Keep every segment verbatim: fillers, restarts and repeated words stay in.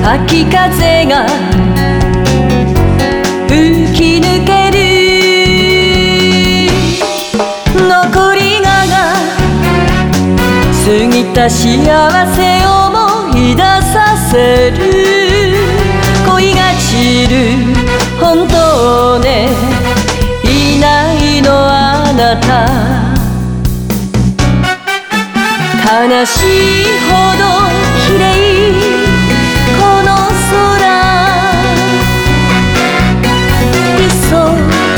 秋風が吹き抜ける残りがが過ぎた幸せを思い出させる恋が散る本当ねいないのあなた悲しいほど綺麗この空いっそ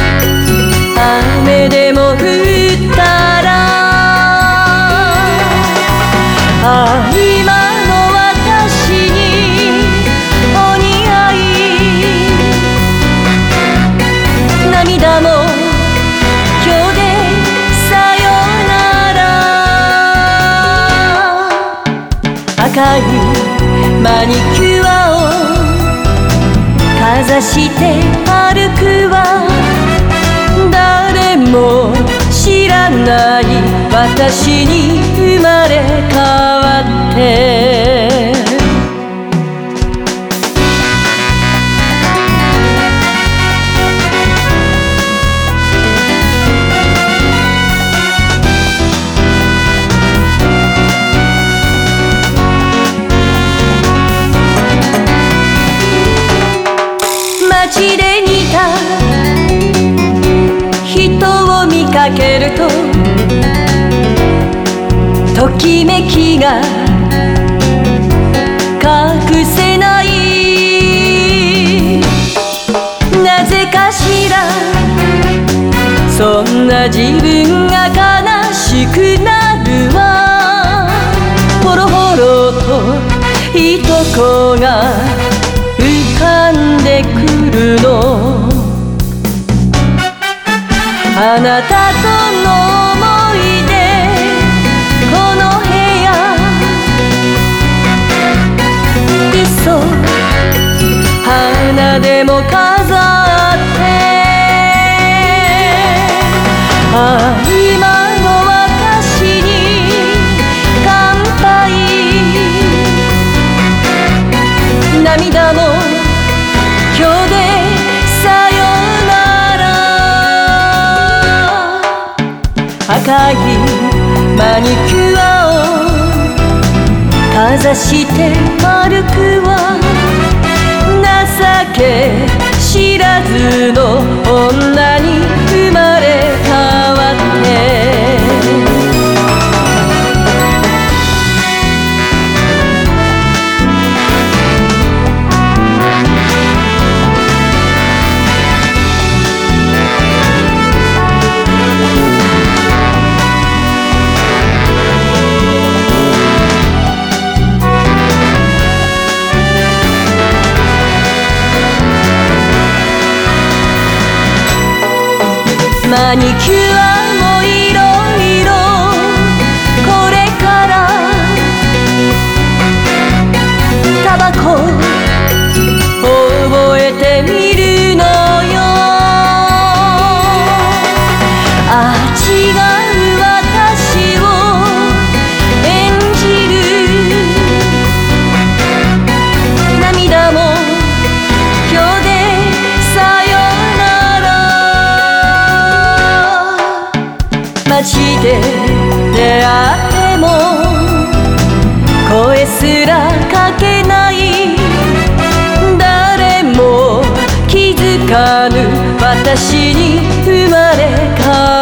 雨でも降ったらあ今の私にお似合い涙も今日でさよなら赤いマニキュアをかざして歩くわ誰も知らない私に生まれ変わって街で似た人を見かけるとときめきが隠せないなぜかしらそんな自分が悲しくなるわほろほろといとこが浮かんでくるのあなたとの思い出この部屋いっそ花でも飾ってあ今の私に乾杯涙も今日でさよなら赤いマニキュアをかざして歩くわ情け知らずの女に生まれ変わってマニキュアもいろいろこれからタバコ覚えてみるのよあ違う私を演じる涙も今日でさよなら街で出会っても声すらかけない誰も気づかぬ私に生まれ変わる